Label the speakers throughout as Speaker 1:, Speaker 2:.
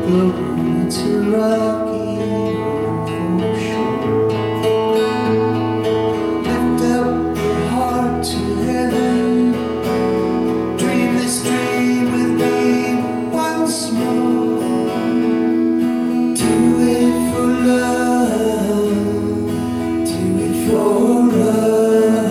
Speaker 1: alone, it's a rocky road for sure. Lift up your heart to heaven, dream this dream with me once more. Do it for love, do it for love.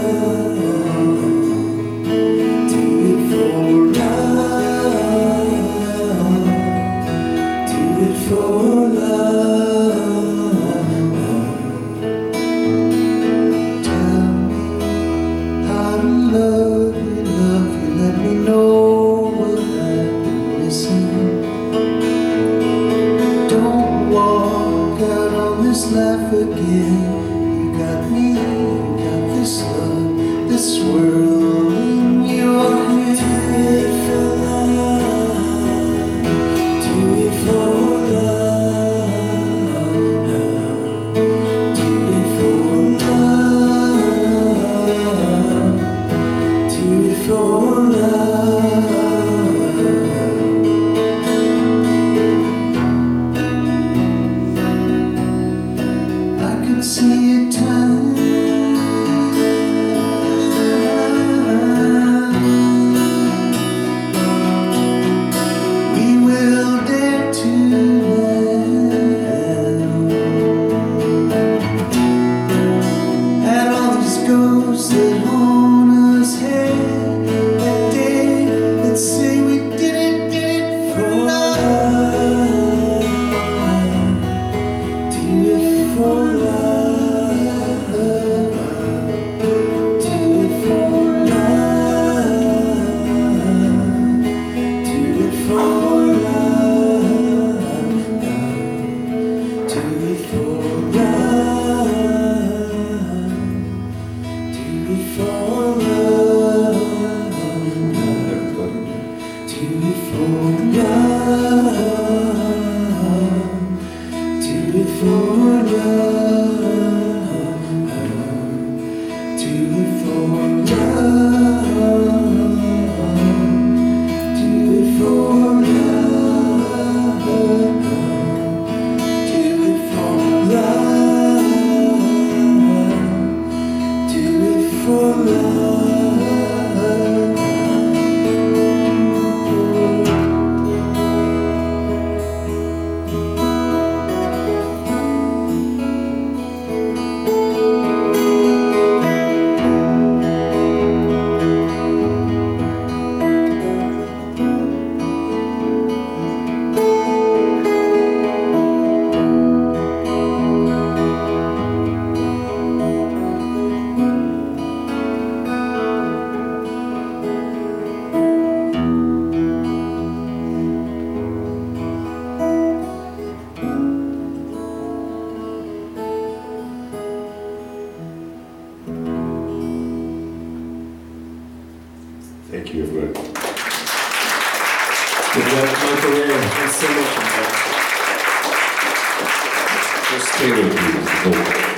Speaker 1: Life again, you got me, you got this love, this world in your hands. Do it for love, do it for love, do it for love. See it time. We will dare to laugh at all these ghosts that haunt us here that day, that say we did it for love. Do it for love.
Speaker 2: Thank you, everyone.
Speaker 3: Good work, Michael Aaron. Thanks so much.
Speaker 2: Just stay with me.